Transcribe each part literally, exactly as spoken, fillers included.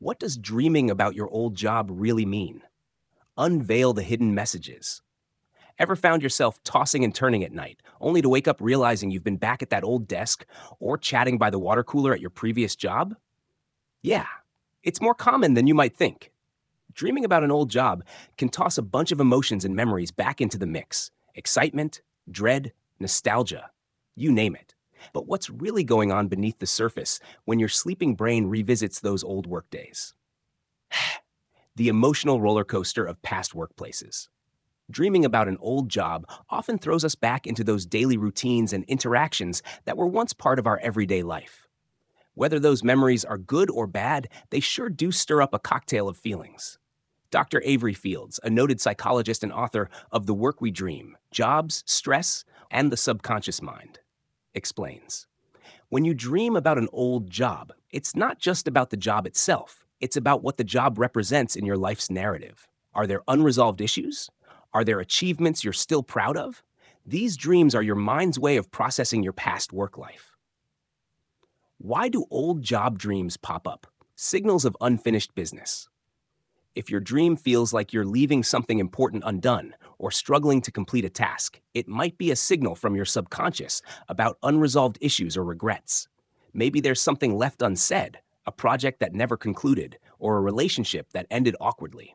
What does dreaming about your old job really mean? Unveil the hidden messages. Ever found yourself tossing and turning at night, only to wake up realizing you've been back at that old desk or chatting by the water cooler at your previous job? Yeah, it's more common than you might think. Dreaming about an old job can toss a bunch of emotions and memories back into the mix: excitement, dread, nostalgia, you name it. But what's really going on beneath the surface when your sleeping brain revisits those old workdays? The emotional roller coaster of past workplaces. Dreaming about an old job often throws us back into those daily routines and interactions that were once part of our everyday life. Whether those memories are good or bad, they sure do stir up a cocktail of feelings. Doctor Avery Fields, a noted psychologist and author of The Work We Dream, Jobs, Stress, and the Subconscious Mind, explains. When you dream about an old job, it's not just about the job itself. It's about what the job represents in your life's narrative. Are there unresolved issues? Are there achievements you're still proud of? These dreams are your mind's way of processing your past work life. Why do old job dreams pop up? Signals of unfinished business. If your dream feels like you're leaving something important undone or struggling to complete a task, it might be a signal from your subconscious about unresolved issues or regrets. Maybe there's something left unsaid, a project that never concluded, or a relationship that ended awkwardly.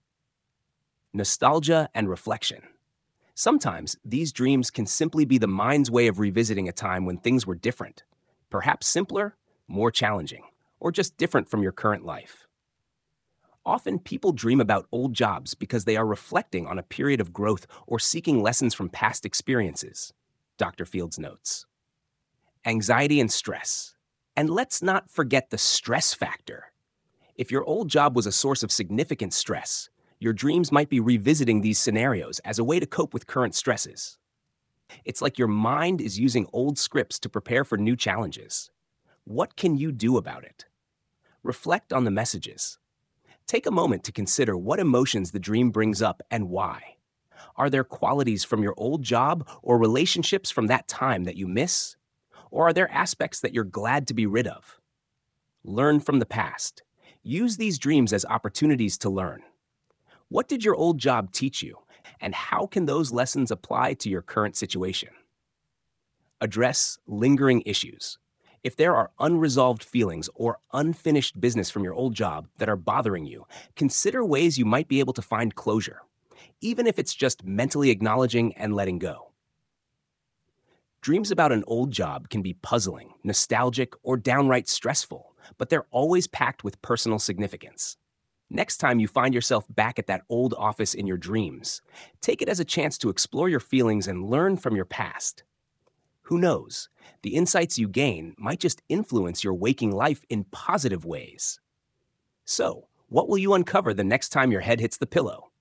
Nostalgia and reflection. Sometimes these dreams can simply be the mind's way of revisiting a time when things were different, perhaps simpler, more challenging, or just different from your current life. Often people dream about old jobs because they are reflecting on a period of growth or seeking lessons from past experiences, Doctor Fields notes. Anxiety and stress. And let's not forget the stress factor. If your old job was a source of significant stress, your dreams might be revisiting these scenarios as a way to cope with current stresses. It's like your mind is using old scripts to prepare for new challenges. What can you do about it? Reflect on the messages. Take a moment to consider what emotions the dream brings up and why. Are there qualities from your old job or relationships from that time that you miss? Or are there aspects that you're glad to be rid of? Learn from the past. Use these dreams as opportunities to learn. What did your old job teach you, and how can those lessons apply to your current situation? Address lingering issues. If there are unresolved feelings or unfinished business from your old job that are bothering you, consider ways you might be able to find closure, even if it's just mentally acknowledging and letting go. Dreams about an old job can be puzzling, nostalgic, or downright stressful, but they're always packed with personal significance. Next time you find yourself back at that old office in your dreams, take it as a chance to explore your feelings and learn from your past. Who knows? The insights you gain might just influence your waking life in positive ways. So, what will you uncover the next time your head hits the pillow?